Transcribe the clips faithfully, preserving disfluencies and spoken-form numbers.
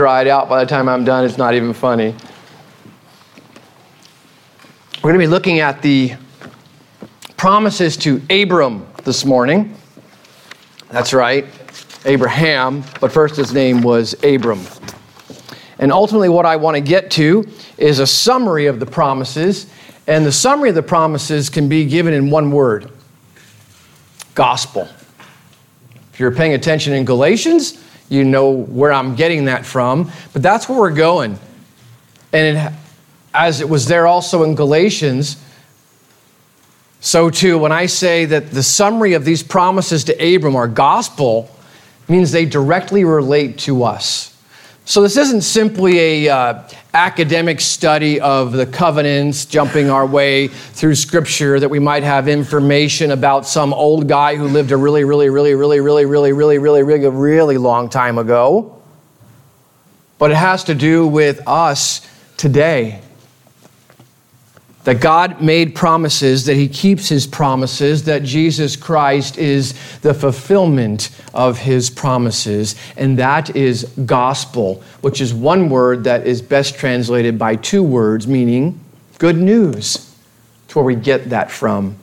Dried out by the time I'm done. It's not even funny. We're going to be looking at the promises to Abram this morning. That's right, Abraham, but first his name was Abram. And ultimately what I want to get to is a summary of the promises, and the summary of the promises can be given in one word: gospel. If you're paying attention in Galatians, you know where I'm getting that from, but that's where we're going. And it, as it was there also in Galatians, so too, when I say that the summary of these promises to Abram are gospel, means they directly relate to us. So this isn't simply a uh, academic study of the covenants, jumping our way through Scripture, that we might have information about some old guy who lived a really, really, really, really, really, really, really, really, really, really long time ago. But it has to do with us today. That God made promises, that He keeps His promises, that Jesus Christ is the fulfillment of His promises. And that is gospel, which is one word that is best translated by two words, meaning good news. That's where we get that from.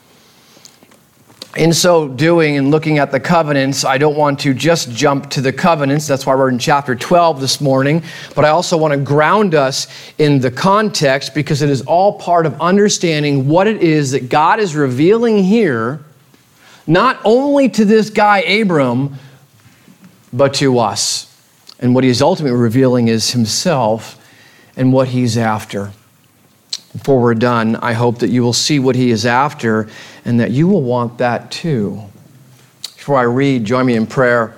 In so doing and looking at the covenants, I don't want to just jump to the covenants. That's why we're in chapter twelve this morning. But I also want to ground us in the context, because it is all part of understanding what it is that God is revealing here, not only to this guy Abram, but to us. And what He is ultimately revealing is Himself and what He's after. Before we're done, I hope that you will see what He is after and that you will want that too. Before I read, join me in prayer.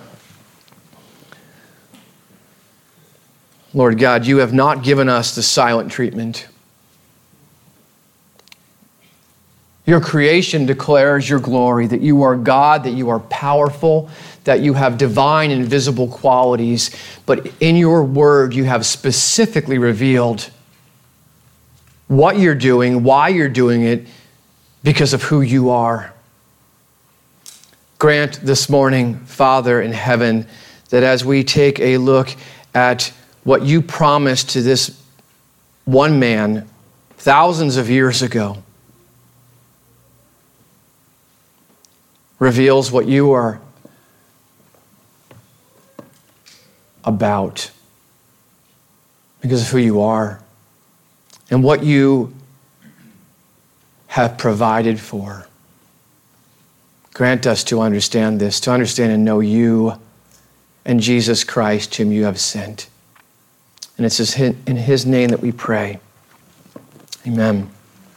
Lord God, You have not given us the silent treatment. Your creation declares Your glory, that You are God, that You are powerful, that You have divine and visible qualities. But in Your word, You have specifically revealed what You're doing, why You're doing it, because of who You are. Grant this morning, Father in heaven, that as we take a look at what You promised to this one man thousands of years ago, reveals what You are about because of who You are and what You have provided for. Grant us to understand this, to understand and know You and Jesus Christ, whom You have sent. And it's in His name that we pray. Amen.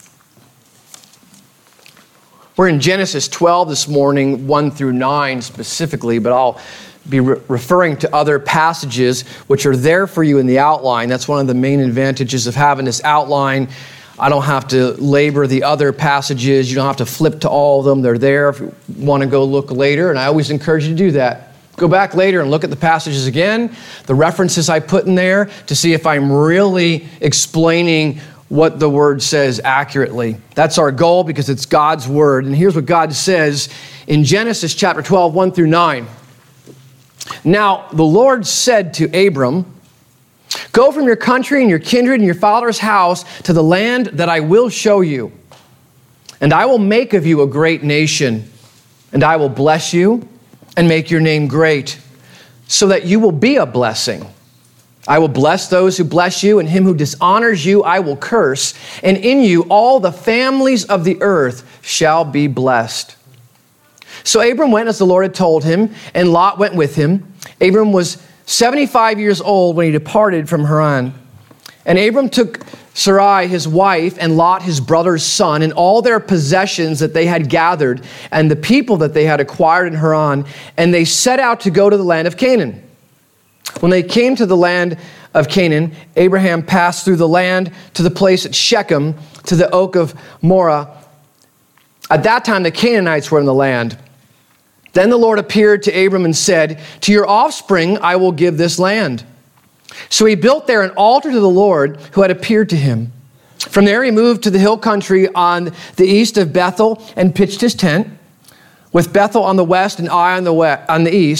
We're in Genesis twelve this morning, one through nine specifically, but I'll be re- referring to other passages which are there for you in the outline. That's one of the main advantages of having this outline. I don't have to labor the other passages. You don't have to flip to all of them. They're there if you want to go look later, and I always encourage you to do that. Go back later and look at the passages again, the references I put in there, to see if I'm really explaining what the Word says accurately. That's our goal, because it's God's Word. And here's what God says in Genesis chapter twelve, one through nine. Now, the Lord said to Abram, "Go from your country and your kindred and your father's house to the land that I will show you. And I will make of you a great nation, and I will bless you and make your name great, so that you will be a blessing. I will bless those who bless you, and him who dishonors you I will curse, and in you all the families of the earth shall be blessed." So Abram went as the Lord had told him, and Lot went with him. Abram was seventy-five years old when he departed from Haran. And Abram took Sarai his wife, and Lot his brother's son, and all their possessions that they had gathered, and the people that they had acquired in Haran, and they set out to go to the land of Canaan. When they came to the land of Canaan, Abraham passed through the land to the place at Shechem, to the oak of Moreh. At that time the Canaanites were in the land. Then the Lord appeared to Abram and said, "To your offspring I will give this land." So he built there an altar to the Lord who had appeared to him. From there he moved to the hill country on the east of Bethel and pitched his tent, with Bethel on the west and Ai on the west, on the east.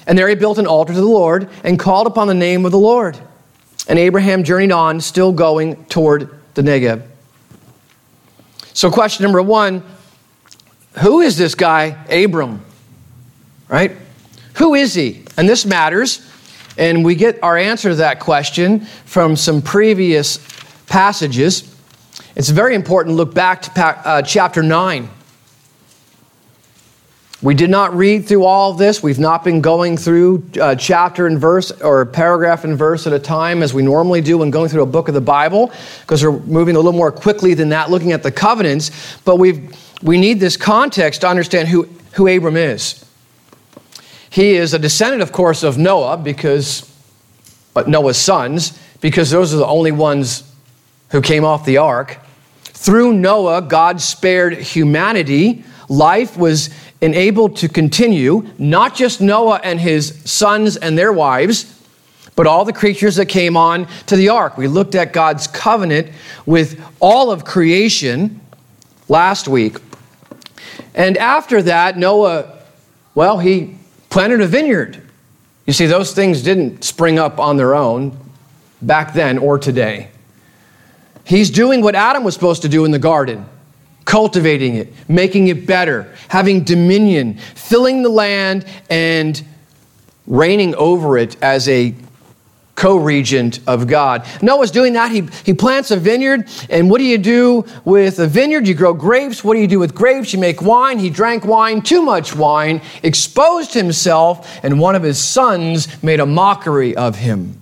And there he built an altar to the Lord and called upon the name of the Lord. And Abraham journeyed on, still going toward the Negev. So question number one, who is this guy, Abram? Right? Who is he? And this matters. And we get our answer to that question from some previous passages. It's very important to look back to uh, chapter nine. We did not read through all of this. We've not been going through uh, chapter and verse or paragraph and verse at a time as we normally do when going through a book of the Bible, because we're moving a little more quickly than that, looking at the covenants. But we've we need this context to understand who, who Abram is. He is a descendant, of course, of Noah, because but Noah's sons, because those are the only ones who came off the ark. Through Noah, God spared humanity. Life was enabled to continue, not just Noah and his sons and their wives, but all the creatures that came on to the ark. We looked at God's covenant with all of creation last week. And after that, Noah, well, he planted a vineyard. You see, those things didn't spring up on their own back then or today. He's doing what Adam was supposed to do in the garden, cultivating it, making it better, having dominion, filling the land, and reigning over it as a co-regent of God. Noah's doing that. He, he plants a vineyard. And what do you do with a vineyard? You grow grapes. What do you do with grapes? You make wine. He drank wine, too much wine, exposed himself, and one of his sons made a mockery of him.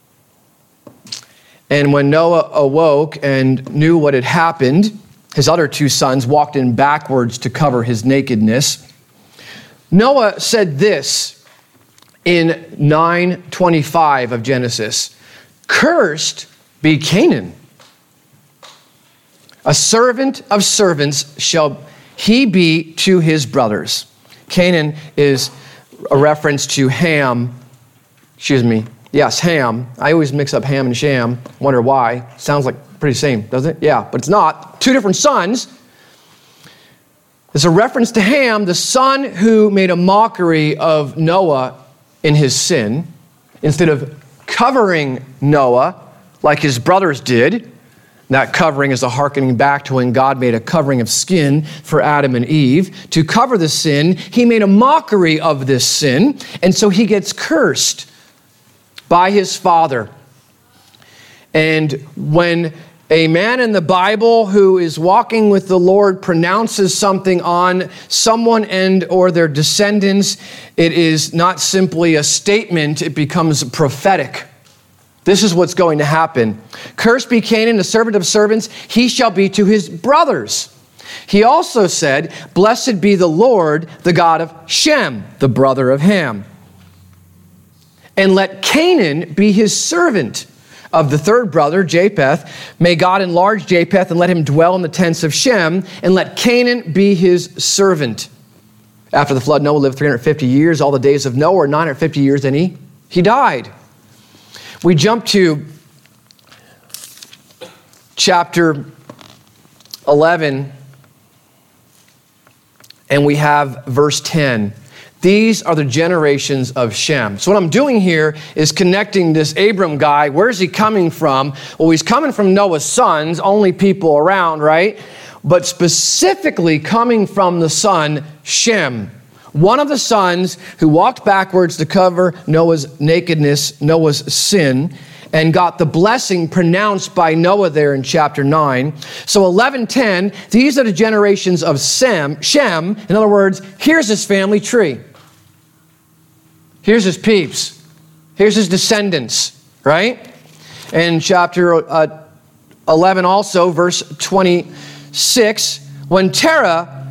And when Noah awoke and knew what had happened, his other two sons walked in backwards to cover his nakedness. Noah said this in nine twenty-five of Genesis, "Cursed be Canaan. A servant of servants shall he be to his brothers." Canaan is a reference to Ham. Excuse me. Yes, Ham. I always mix up Ham and Shem. Wonder why. Sounds like pretty same, doesn't it? Yeah, but it's not. Two different sons. It's a reference to Ham, the son who made a mockery of Noah in his sin. Instead of covering Noah like his brothers did, that covering is a hearkening back to when God made a covering of skin for Adam and Eve. To cover the sin, he made a mockery of this sin, and so he gets cursed by his father. And when a man in the Bible who is walking with the Lord pronounces something on someone and or their descendants, it is not simply a statement, it becomes prophetic. This is what's going to happen. "Cursed be Canaan, the servant of servants, he shall be to his brothers." He also said, "Blessed be the Lord, the God of Shem, the brother of Ham. And let Canaan be his servant of the third brother, Japheth. May God enlarge Japheth and let him dwell in the tents of Shem, and let Canaan be his servant." After the flood, Noah lived three hundred fifty years. All the days of Noah were nine hundred fifty years, and he, he died. We jump to chapter eleven, and we have verse ten. These are the generations of Shem. So what I'm doing here is connecting this Abram guy. Where's he coming from? Well, he's coming from Noah's sons, only people around, right? But specifically coming from the son Shem, one of the sons who walked backwards to cover Noah's nakedness, Noah's sin, and got the blessing pronounced by Noah there in chapter nine. So eleven ten, these are the generations of Sem, Shem. In other words, here's his family tree. Here's his peeps. Here's his descendants, right? And chapter uh, eleven also, verse twenty-six, when Terah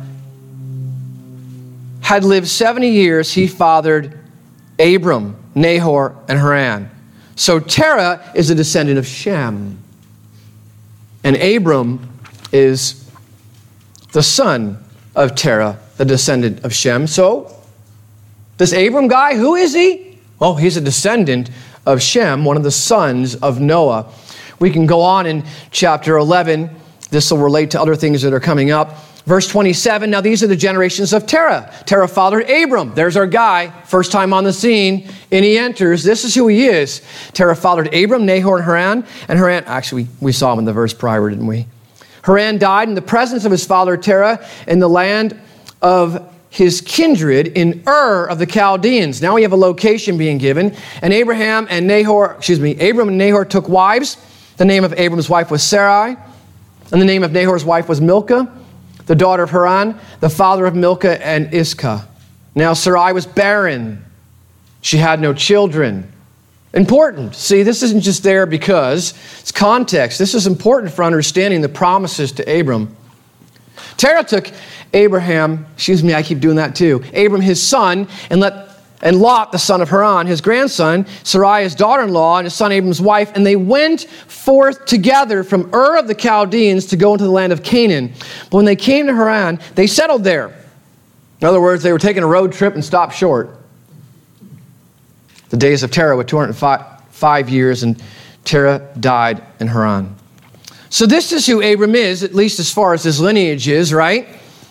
had lived seventy years, he fathered Abram, Nahor, and Haran. So Terah is a descendant of Shem. And Abram is the son of Terah, the descendant of Shem. So this Abram guy, who is he? Well, he's a descendant of Shem, one of the sons of Noah. We can go on in chapter eleven. This will relate to other things that are coming up. Verse twenty-seven, now these are the generations of Terah. Terah fathered Abram. There's our guy, first time on the scene, and he enters. This is who he is. Terah fathered Abram, Nahor, and Haran. And Haran, actually, we, we saw him in the verse prior, didn't we? Haran died in the presence of his father Terah in the land of his kindred in Ur of the Chaldeans. Now we have a location being given. And Abraham and Nahor, excuse me, Abram and Nahor took wives. The name of Abram's wife was Sarai, and the name of Nahor's wife was Milcah, the daughter of Haran, the father of Milcah and Iscah. Now Sarai was barren. She had no children. Important. See, this isn't just there because it's context. This is important for understanding the promises to Abram. Terah took Abraham, excuse me, I keep doing that too, Abram his son, and let and Lot, the son of Haran, his grandson, Sarai, his daughter-in-law, and his son Abram's wife, and they went forth together from Ur of the Chaldeans to go into the land of Canaan. But when they came to Haran, they settled there. In other words, they were taking a road trip and stopped short. The days of Terah were two hundred five years, and Terah died in Haran. So this is who Abram is, at least as far as his lineage is, right?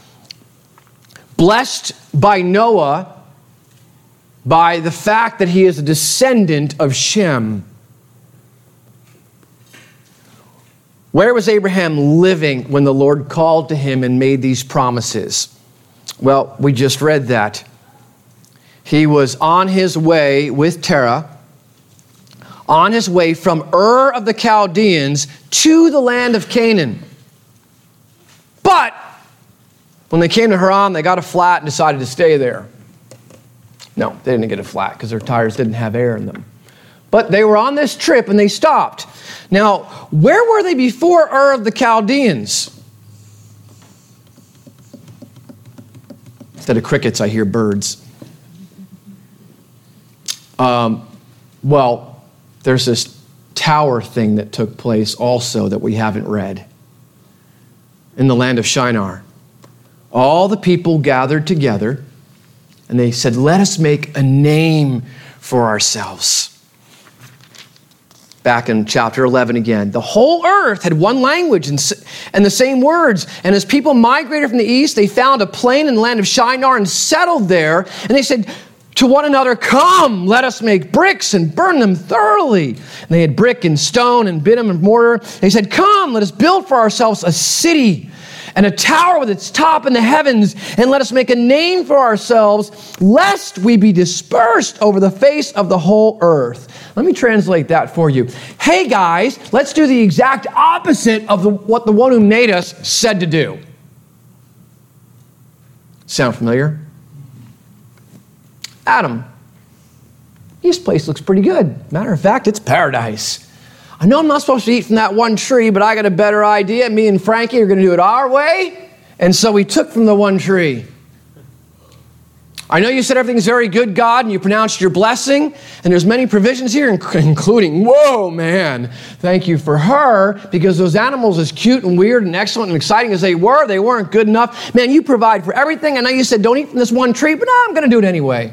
Blessed by Noah, by the fact that he is a descendant of Shem. Where was Abraham living when the Lord called to him and made these promises? Well, we just read that. He was on his way with Terah, on his way from Ur of the Chaldeans to the land of Canaan. But when they came to Haran, they got a flat and decided to stay there. No, they didn't get a flat because their tires didn't have air in them. But they were on this trip and they stopped. Now, where were they before Ur of the Chaldeans? Instead of crickets, I hear birds. Um, well, there's this tower thing that took place also that we haven't read. In the land of Shinar. All the people gathered together and they said, let us make a name for ourselves. Back in chapter eleven again. The whole earth had one language and, and the same words. And as people migrated from the east, they found a plain in the land of Shinar and settled there. And they said to one another, come, let us make bricks and burn them thoroughly. And they had brick and stone and bitumen and mortar. They said, come, let us build for ourselves a city and a tower with its top in the heavens, and let us make a name for ourselves, lest we be dispersed over the face of the whole earth. Let me translate that for you. Hey guys, let's do the exact opposite of the, what the one who made us said to do. Sound familiar? Adam, this place looks pretty good. Matter of fact, it's paradise. I know I'm not supposed to eat from that one tree, but I got a better idea. Me and Frankie are going to do it our way. And so we took from the one tree. I know you said everything's very good, God, and you pronounced your blessing. And there's many provisions here, including, whoa, man, thank you for her. Because those animals, as cute and weird and excellent and exciting as they were, they weren't good enough. Man, you provide for everything. I know you said don't eat from this one tree, but no, I'm going to do it anyway.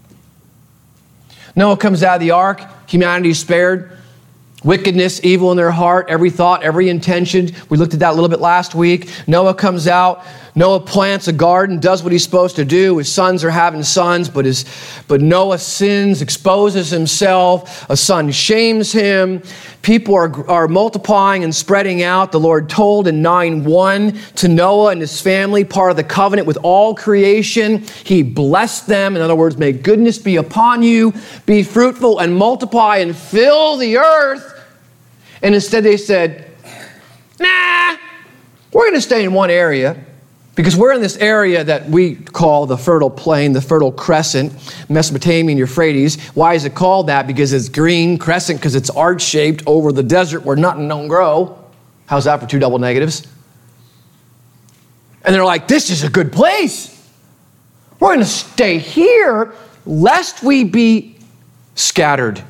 Noah comes out of the ark. Humanity is spared. Wickedness, evil in their heart, every thought, every intention. We looked at that a little bit last week. Noah comes out. Noah plants a garden, does what he's supposed to do. His sons are having sons, but his, but Noah sins, exposes himself. A son shames him. People are, are multiplying and spreading out. The Lord told in nine one to Noah and his family, part of the covenant with all creation. He blessed them. In other words, may goodness be upon you. Be fruitful and multiply and fill the earth. And instead they said, nah, we're going to stay in one area because we're in this area that we call the Fertile Plain, the Fertile Crescent, Mesopotamia and Euphrates. Why is it called that? Because it's green, crescent, because it's arch-shaped over the desert where nothing don't grow. How's that for two double negatives? And they're like, this is a good place. We're going to stay here lest we be scattered.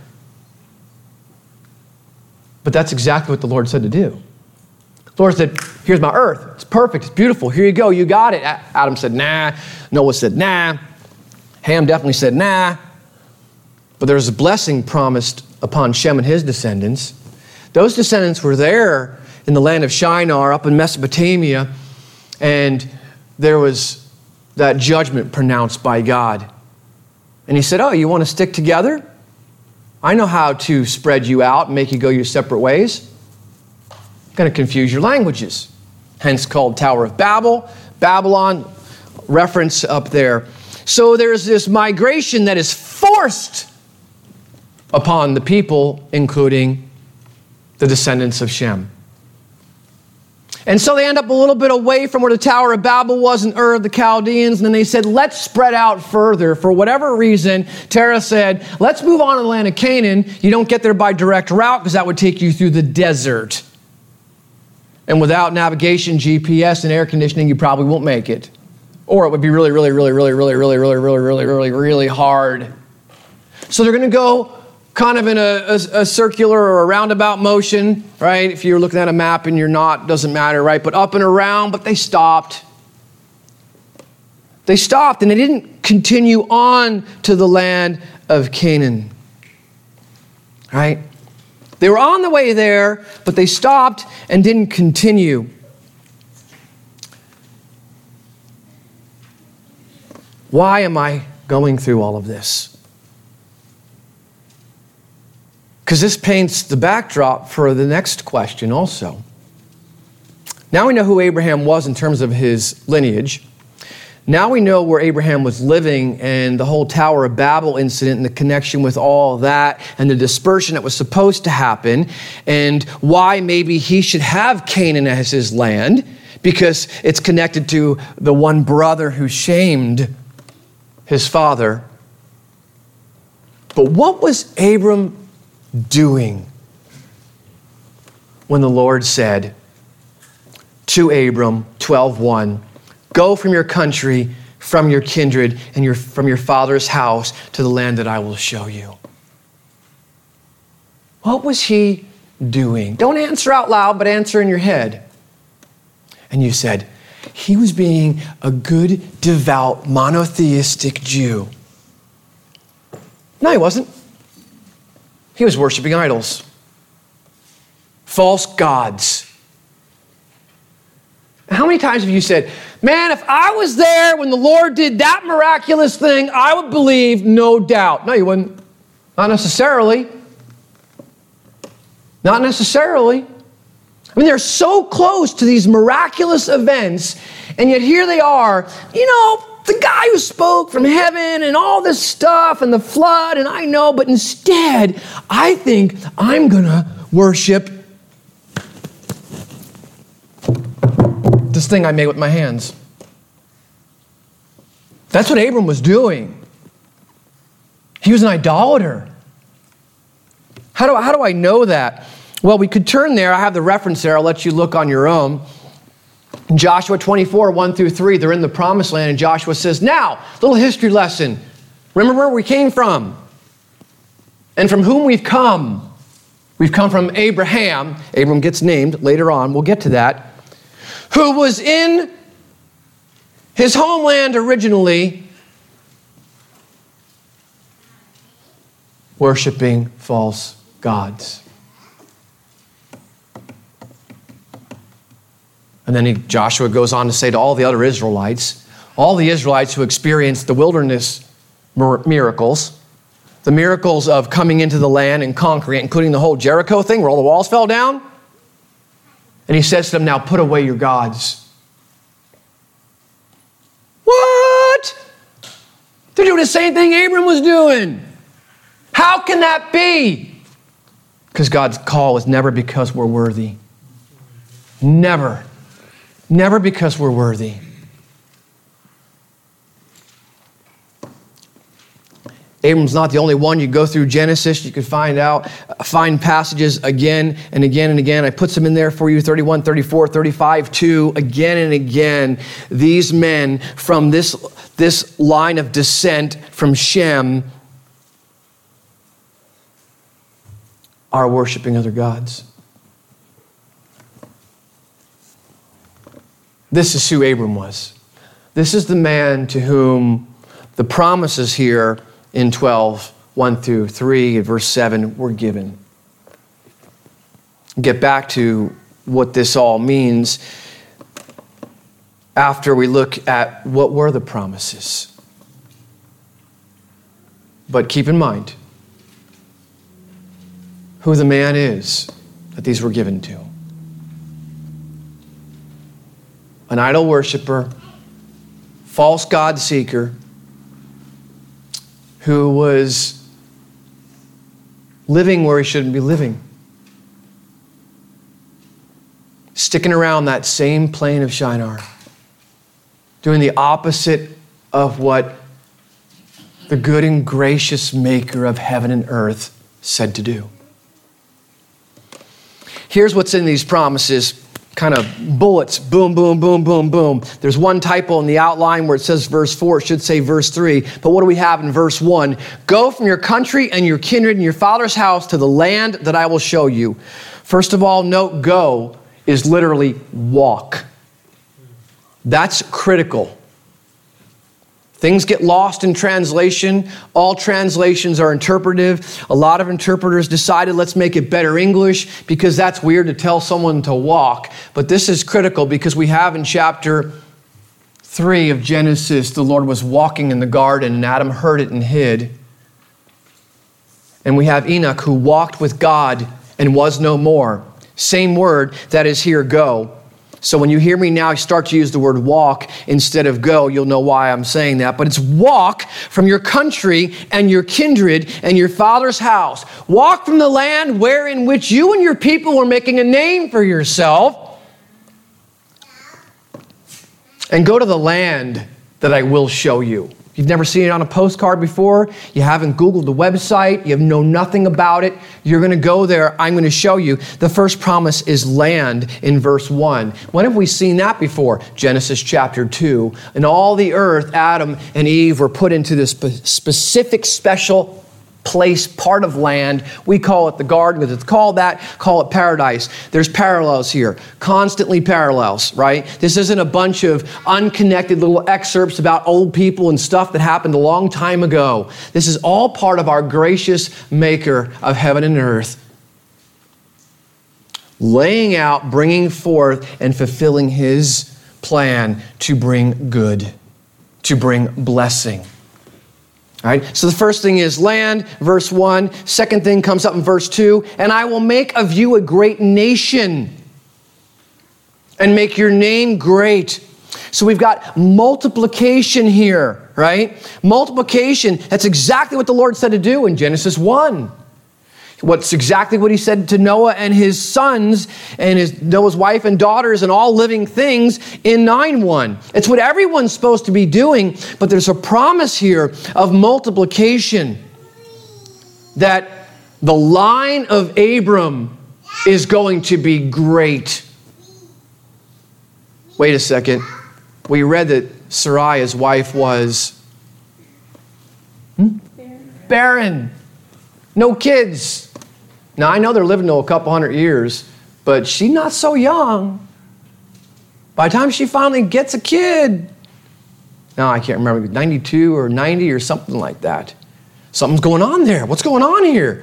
But that's exactly what the Lord said to do. The Lord said, here's my earth. It's perfect. It's beautiful. Here you go. You got it. Adam said, nah. Noah said, nah. Ham definitely said, nah. But there's a blessing promised upon Shem and his descendants. Those descendants were there in the land of Shinar, up in Mesopotamia. And there was that judgment pronounced by God. And he said, oh, you want to stick together? I know how to spread you out and make you go your separate ways. I'm going to confuse your languages. Hence called Tower of Babel, Babylon, reference up there. So there's this migration that is forced upon the people, including the descendants of Shem. And so they end up a little bit away from where the Tower of Babel was in Ur of the Chaldeans. And then they said, let's spread out further. For whatever reason, Terah said, let's move on to the land of Canaan. You don't get there by direct route because that would take you through the desert. And without navigation, G P S, and air conditioning, you probably won't make it. Or it would be really, really, really, really, really, really, really, really, really, really, really hard. So they're going to go kind of in a, a, a circular or a roundabout motion, right? If you're looking at a map and you're not, doesn't matter, right? But up and around, but they stopped. They stopped and they didn't continue on to the land of Canaan, right? They were on the way there, but they stopped and didn't continue. Why am I going through all of this? Because this paints the backdrop for the next question also. Now we know who Abraham was in terms of his lineage. Now we know where Abraham was living and the whole Tower of Babel incident and the connection with all that and the dispersion that was supposed to happen and why maybe he should have Canaan as his land because it's connected to the one brother who shamed his father. But what was Abram doing when the Lord said to Abram, twelve one, go from your country, from your kindred, and your, from your father's house to the land that I will show you? What was he doing? Don't answer out loud, but answer in your head. And you said, he was being a good, devout, monotheistic Jew. No, he wasn't. He was worshiping idols, false gods. How many times have you said, man, if I was there when the Lord did that miraculous thing, I would believe, no doubt. No, you wouldn't. Not necessarily. Not necessarily. I mean, they're so close to these miraculous events, and yet here they are, you know, the guy who spoke from heaven and all this stuff and the flood, and I know, but instead, I think I'm going to worship this thing I made with my hands. That's what Abram was doing. He was an idolater. How do, how do I know that? Well, we could turn there. I have the reference there. I'll let you look on your own. In Joshua twenty-four, one through three, they're in the promised land, and Joshua says, now, little history lesson. Remember where we came from and from whom we've come. We've come from Abraham. Abram gets named later on. We'll get to that. Who was in his homeland originally worshiping false gods. And then he, Joshua goes on to say to all the other Israelites, all the Israelites who experienced the wilderness miracles, the miracles of coming into the land and conquering it, including the whole Jericho thing where all the walls fell down. And he says to them, now put away your gods. What? They're doing the same thing Abram was doing. How can that be? Because God's call is never because we're worthy. Never. Never because we're worthy. Abram's not the only one. You go through Genesis, you can find out, find passages again and again and again. I put some in there for you, thirty-one, thirty-four, thirty-five, two, again and again. These men from this, this line of descent from Shem are worshiping other gods. This is who Abram was. This is the man to whom the promises here in twelve, one through three, and verse seven were given. Get back to what this all means. after we look at what were the promises. But keep in mind who the man is that these were given to. An idol worshiper, false God seeker, who was living where he shouldn't be living. Sticking around that same plane of Shinar. Doing the opposite of what the good and gracious maker of heaven and earth said to do. Here's what's in these promises. Kind of bullets, boom, boom, boom, boom, boom. There's one typo in the outline where it says verse four. It should say verse three. But what do we have in verse one? Go from your country and your kindred and your father's house to the land that I will show you. First of all, note go is literally walk. That's critical. Things get lost in translation. All translations are interpretive. A lot of interpreters decided let's make it better English because that's weird to tell someone to walk. But this is critical because we have in chapter three of Genesis, the Lord was walking in the garden and Adam heard it and hid. And we have Enoch who walked with God and was no more. Same word that is here, go. So when you hear me now start to use the word walk instead of go, you'll know why I'm saying that. But it's walk from your country and your kindred and your father's house. Walk from the land where in which you and your people were making a name for yourself. And go to the land that I will show you. You've never seen it on a postcard before. You haven't Googled the website. You know nothing about it. You're going to go there. I'm going to show you. The first promise is land in verse one. When have we seen that before? Genesis chapter two. And all the earth, Adam and Eve were put into this specific special place, part of land. We call it the garden because it's called that. Call it paradise. There's parallels here. Constantly parallels, right? This isn't a bunch of unconnected little excerpts about old people and stuff that happened a long time ago. This is all part of our gracious maker of heaven and earth. Laying out, bringing forth, and fulfilling his plan to bring good, to bring blessing. All right, so the first thing is land, verse one. Second thing comes up in verse two. And I will make of you a great nation and make your name great. So we've got multiplication here, right? Multiplication, that's exactly what the Lord said to do in Genesis one. What's exactly what he said to Noah and his sons and his Noah's wife and daughters and all living things in nine one. It's what everyone's supposed to be doing, but there's a promise here of multiplication that the line of Abram is going to be great. Wait a second. We read that Sarai, his wife, was hmm? barren. No kids. Now, I know they're living to a couple hundred years, but she's not so young. By the time she finally gets a kid, no, I can't remember, ninety-two or ninety or something like that. Something's going on there. What's going on here?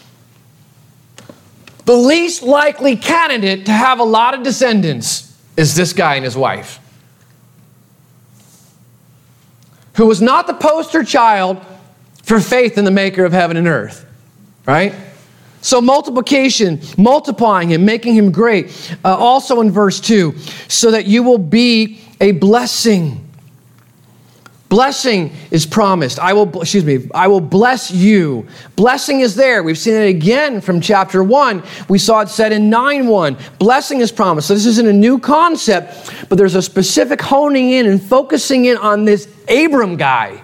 The least likely candidate to have a lot of descendants is this guy and his wife, who was not the poster child for faith in the maker of heaven and earth, right? So multiplication, multiplying him, making him great. Uh, also in verse two, so that you will be a blessing. Blessing is promised. I will, excuse me, I will bless you. Blessing is there. We've seen it again from chapter one. We saw it said in nine one. Blessing is promised. So this isn't a new concept, but there's a specific honing in and focusing in on this Abram guy.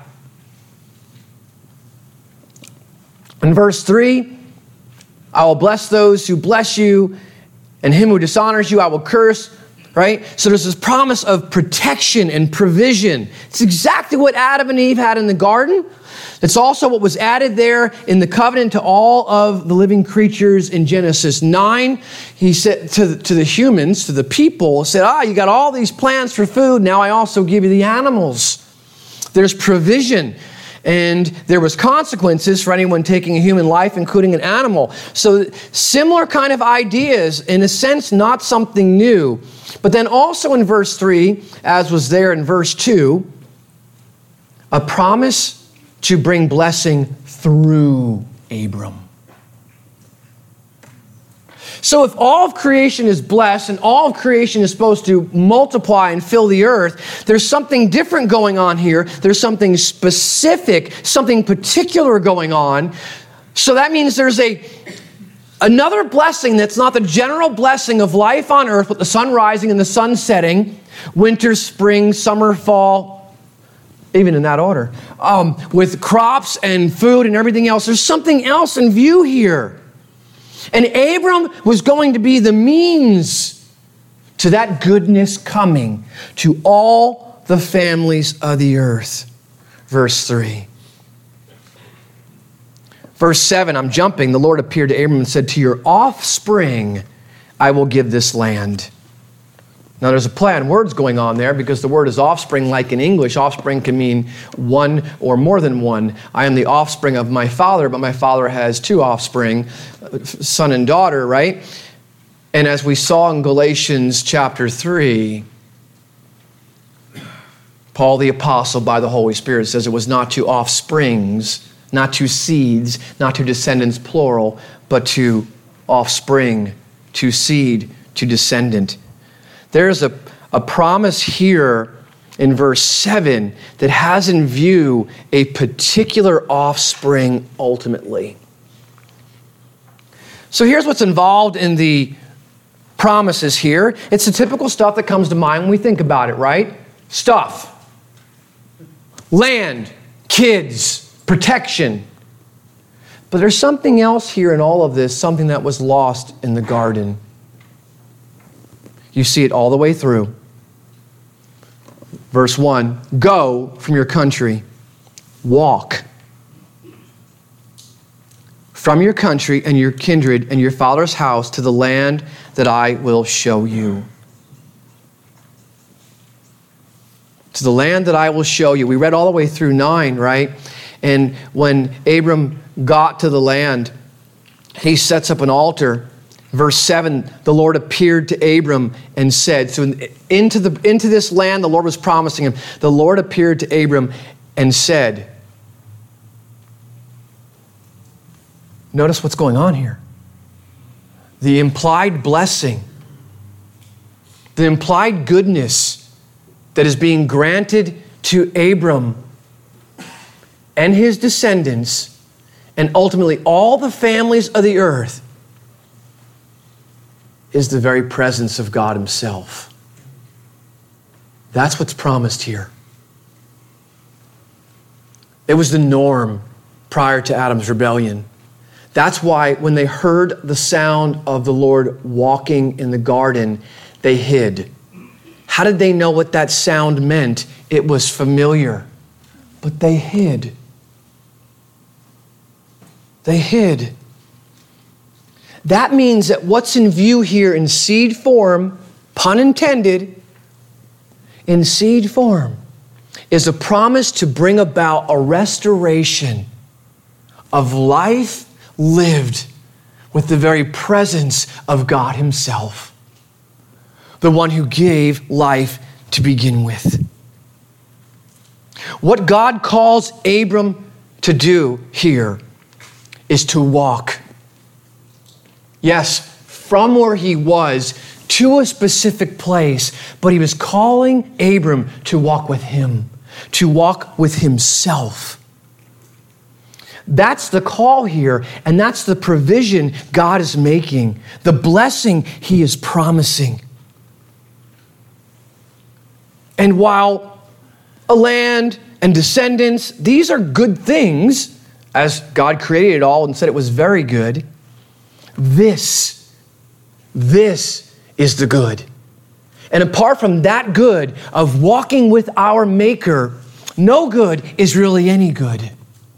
In verse three, I will bless those who bless you, and him who dishonors you I will curse, right? So there's this promise of protection and provision. It's exactly what Adam and Eve had in the garden. It's also what was added there in the covenant to all of the living creatures in Genesis nine. He said to the, to the humans, to the people, said, ah, you got all these plants for food. Now I also give you the animals. There's provision. And there was consequences for anyone taking a human life, including an animal. So similar kind of ideas, in a sense, not something new. But then also in verse three, as was there in verse two, a promise to bring blessing through Abram. So if all of creation is blessed and all of creation is supposed to multiply and fill the earth, there's something different going on here. There's something specific, something particular going on. So that means there's a another blessing that's not the general blessing of life on earth with the sun rising and the sun setting, winter, spring, summer, fall, even in that order, um, with crops and food and everything else. There's something else in view here. And Abram was going to be the means to that goodness coming to all the families of the earth. Verse three. Verse seven, I'm jumping. The Lord appeared to Abram and said, to your offspring I will give this land. Now there's a play on words going on there because the word is offspring, like in English. Offspring can mean one or more than one. I am the offspring of my father, but my father has two offspring, son and daughter, right? And as we saw in Galatians chapter three, Paul the apostle by the Holy Spirit says it was not to offsprings, not to seeds, not to descendants plural, but to offspring, to seed, to descendant. There's a, a promise here in verse seven that has in view a particular offspring ultimately. So here's what's involved in the promises here. It's the typical stuff that comes to mind when we think about it, right? Stuff. Land, kids, protection. But there's something else here in all of this, something that was lost in the garden. You see it all the way through. Verse one, go from your country, walk from your country and your kindred and your father's house to the land that I will show you. To the land that I will show you. We read all the way through nine, right? And when Abram got to the land, he sets up an altar. Verse seven, the Lord appeared to Abram and said, so into, the, into this land the Lord was promising him, the Lord appeared to Abram and said, notice what's going on here. The implied blessing, the implied goodness that is being granted to Abram and his descendants, and ultimately all the families of the earth, is the very presence of God himself. That's what's promised here. It was the norm prior to Adam's rebellion. That's why when they heard the sound of the Lord walking in the garden, they hid. How did they know what that sound meant? It was familiar, but they hid. They hid. That means that what's in view here in seed form, pun intended, in seed form, is a promise to bring about a restoration of life lived with the very presence of God himself, the one who gave life to begin with. What God calls Abram to do here is to walk. Yes, from where he was to a specific place, but he was calling Abram to walk with him, to walk with himself. That's the call here, and that's the provision God is making, the blessing he is promising. And while a land and descendants, these are good things, as God created it all and said it was very good, This, this is the good. And apart from that good of walking with our Maker, no good is really any good.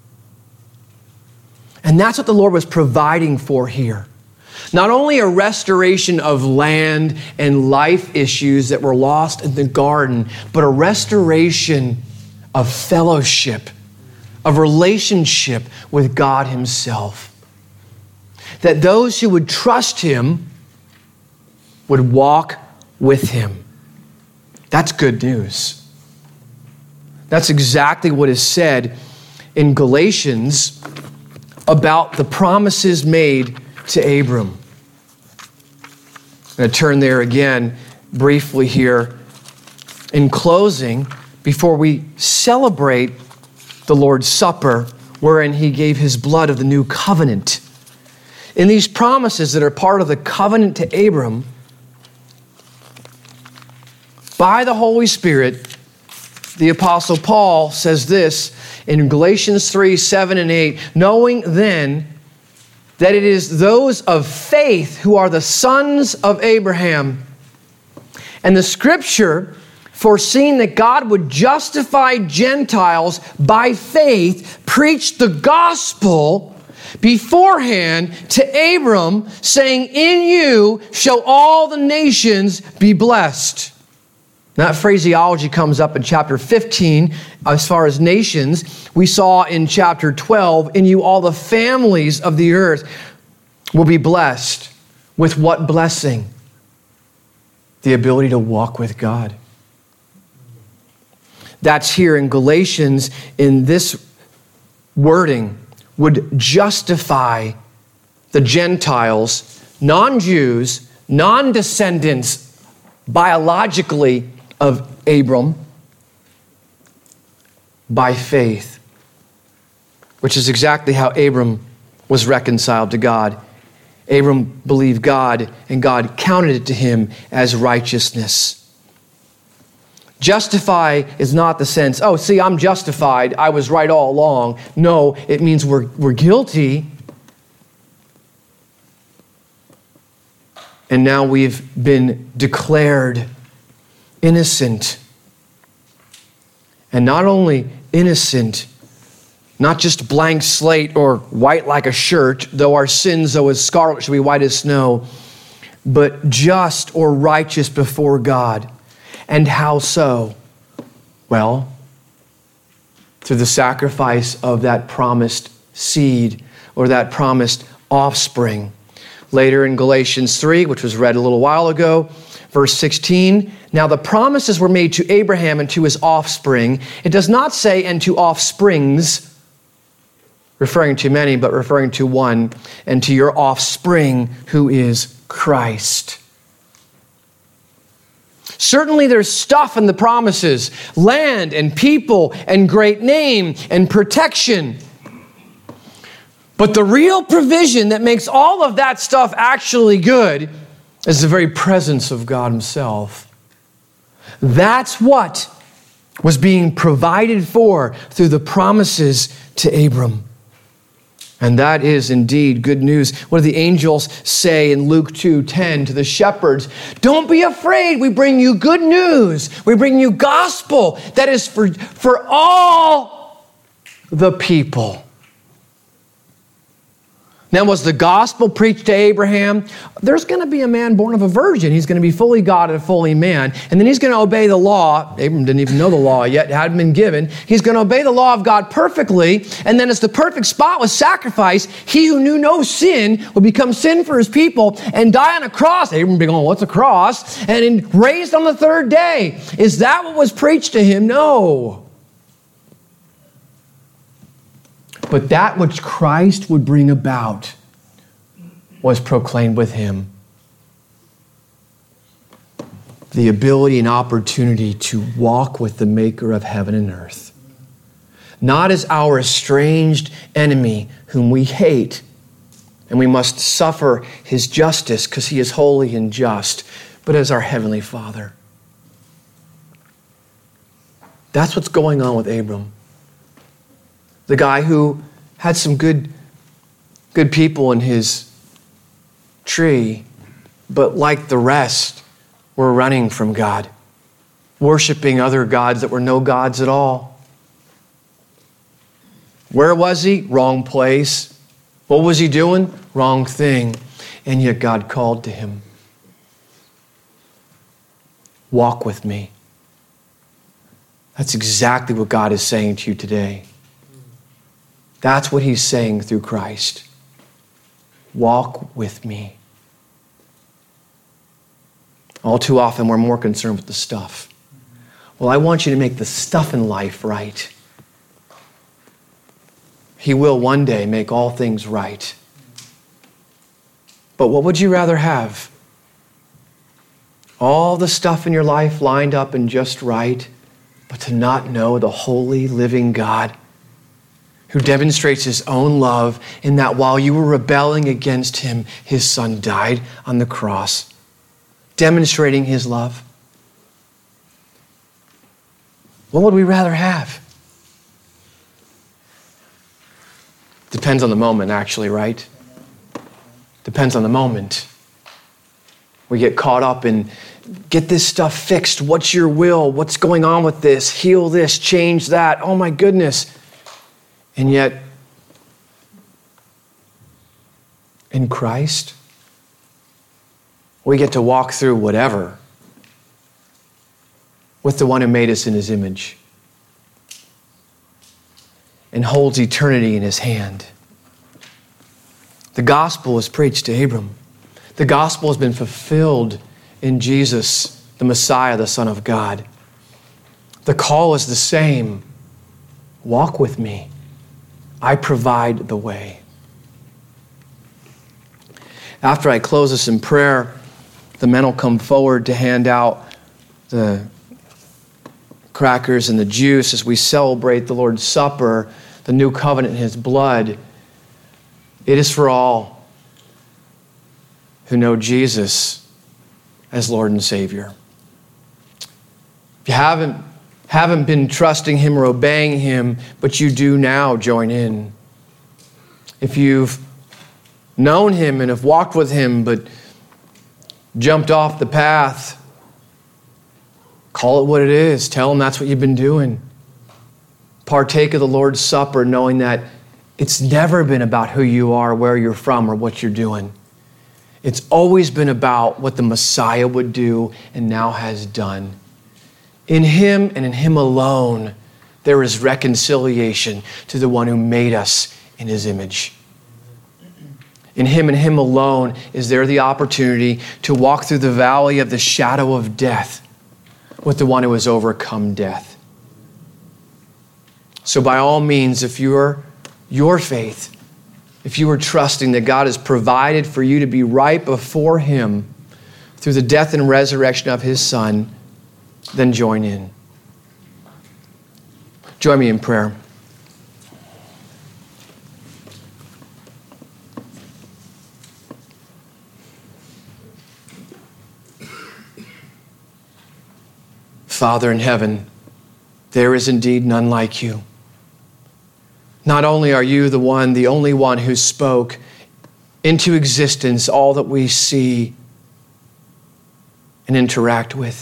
And that's what the Lord was providing for here. Not only a restoration of land and life issues that were lost in the garden, but a restoration of fellowship, of relationship with God himself. That those who would trust him would walk with him. That's good news. That's exactly what is said in Galatians about the promises made to Abram. I'm going to turn there again briefly here in closing before we celebrate the Lord's Supper, wherein he gave his blood of the new covenant. In these promises that are part of the covenant to Abram, by the Holy Spirit, the Apostle Paul says this in Galatians three, seven, and eight, knowing then that it is those of faith who are the sons of Abraham. And the Scripture, foreseeing that God would justify Gentiles by faith, preached the gospel beforehand to Abram, saying, in you shall all the nations be blessed. That phraseology comes up in chapter fifteen as far as nations. We saw in chapter twelve, in you all the families of the earth will be blessed. With what blessing? The ability to walk with God. That's here in Galatians, in this wording, would justify the Gentiles, non-Jews, non-descendants biologically of Abram, by faith, which is exactly how Abram was reconciled to God. Abram believed God, and God counted it to him as righteousness. Justify is not the sense, oh, see, I'm justified, I was right all along. No, it means we're, we're guilty, and now we've been declared innocent. And not only innocent, not just blank slate or white like a shirt, though our sins, though as scarlet, shall be white as snow, but just or righteous before God. And how so? Well, through the sacrifice of that promised seed or that promised offspring. Later in Galatians three, which was read a little while ago, verse sixteen, now the promises were made to Abraham and to his offspring. It does not say, and to offsprings, referring to many, but referring to one, and to your offspring, who is Christ. Certainly there's stuff in the promises, land and people and great name and protection. But the real provision that makes all of that stuff actually good is the very presence of God himself. That's what was being provided for through the promises to Abram. And that is indeed good news. What do the angels say in Luke two ten to the shepherds? Don't be afraid. We bring you good news. We bring you gospel that is for, for all the people. Now, was the gospel preached to Abraham? There's going to be a man born of a virgin. He's going to be fully God and fully man. And then he's going to obey the law. Abram didn't even know the law yet. It hadn't been given. He's going to obey the law of God perfectly. And then as the perfect spot was sacrifice, he who knew no sin would become sin for his people and die on a cross. Abram would be going, what's a cross? And in, raised on the third day. Is that what was preached to him? No. But that which Christ would bring about was proclaimed with him. The ability and opportunity to walk with the maker of heaven and earth. Not as our estranged enemy whom we hate, and we must suffer his justice because he is holy and just, but as our heavenly Father. That's what's going on with Abram. The guy who had some good, good people in his tree, but like the rest, were running from God, worshiping other gods that were no gods at all. Where was he? Wrong place. What was he doing? Wrong thing. And yet God called to him. Walk with me. That's exactly what God is saying to you today. That's what he's saying through Christ. Walk with me. All too often, we're more concerned with the stuff. Well, I want you to make the stuff in life right. He will one day make all things right. But what would you rather have? All the stuff in your life lined up and just right, but to not know the holy, living God who demonstrates his own love in that while you were rebelling against him, his son died on the cross, demonstrating his love. What would we rather have? Depends on the moment, actually, right? Depends on the moment. We get caught up in, get this stuff fixed. What's your will? What's going on with this? Heal this, change that. Oh my goodness. And yet, in Christ, we get to walk through whatever with the one who made us in his image and holds eternity in his hand. The gospel is preached to Abram. The gospel has been fulfilled in Jesus, the Messiah, the Son of God. The call is the same. Walk with me. I provide the way. After I close this in prayer, the men will come forward to hand out the crackers and the juice as we celebrate the Lord's Supper, the new covenant in his blood. It is for all who know Jesus as Lord and Savior. If you haven't, haven't been trusting him or obeying him, but you do now, join in. If you've known him and have walked with him, but jumped off the path, call it what it is. Tell him that's what you've been doing. Partake of the Lord's Supper knowing that it's never been about who you are, where you're from, or what you're doing. It's always been about what the Messiah would do and now has done. In him and in him alone, there is reconciliation to the one who made us in his image. In him and him alone is there the opportunity to walk through the valley of the shadow of death with the one who has overcome death. So by all means, if you're your faith, if you are trusting that God has provided for you to be right before him through the death and resurrection of his Son, then join in. Join me in prayer. Father in heaven, there is indeed none like you. Not only are you the one, the only one who spoke into existence all that we see and interact with.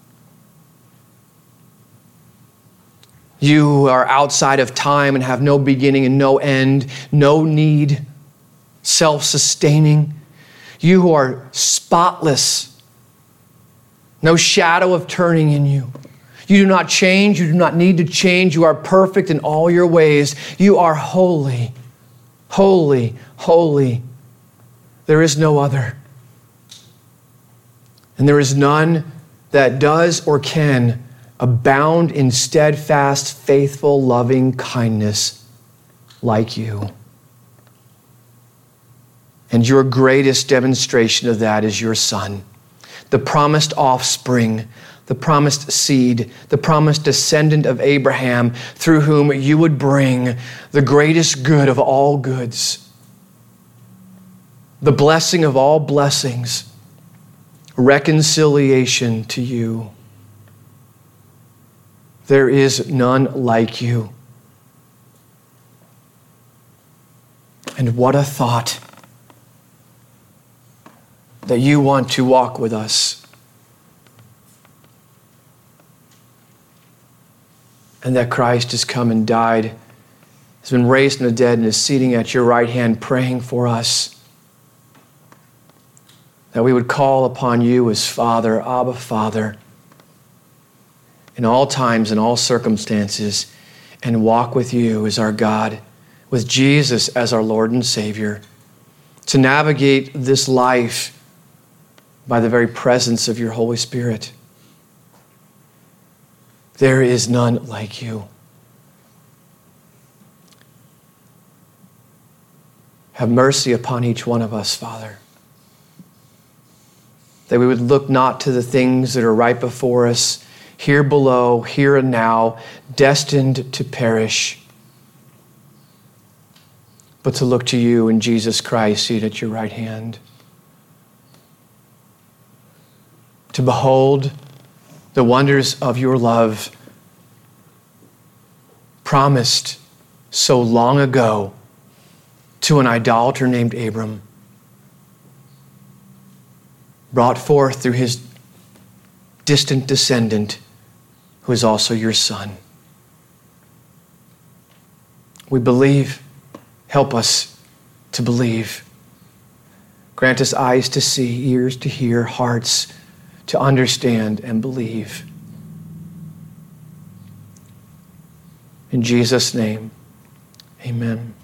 You who are outside of time and have no beginning and no end, no need, self-sustaining. You who are spotless, no shadow of turning in you. You do not change. You do not need to change. You are perfect in all your ways. You are holy, holy, holy. There is no other. And there is none that does or can abound in steadfast, faithful, loving kindness like you. And your greatest demonstration of that is your Son, the promised offspring, the promised seed, the promised descendant of Abraham, through whom you would bring the greatest good of all goods, the blessing of all blessings, reconciliation to you. There is none like you. And what a thought that you want to walk with us. And that Christ has come and died, has been raised from the dead, and is sitting at your right hand praying for us. That we would call upon you as Father, Abba, Father, in all times and all circumstances, and walk with you as our God, with Jesus as our Lord and Savior, to navigate this life by the very presence of your Holy Spirit. There is none like you. Have mercy upon each one of us, Father, that we would look not to the things that are right before us, here below, here and now, destined to perish, but to look to you in Jesus Christ, seated at your right hand. To behold the wonders of your love promised so long ago to an idolater named Abram, brought forth through his distant descendant, who is also your son. We believe. Help us to believe. Grant us eyes to see, ears to hear, hearts to understand and believe. In Jesus' name, amen.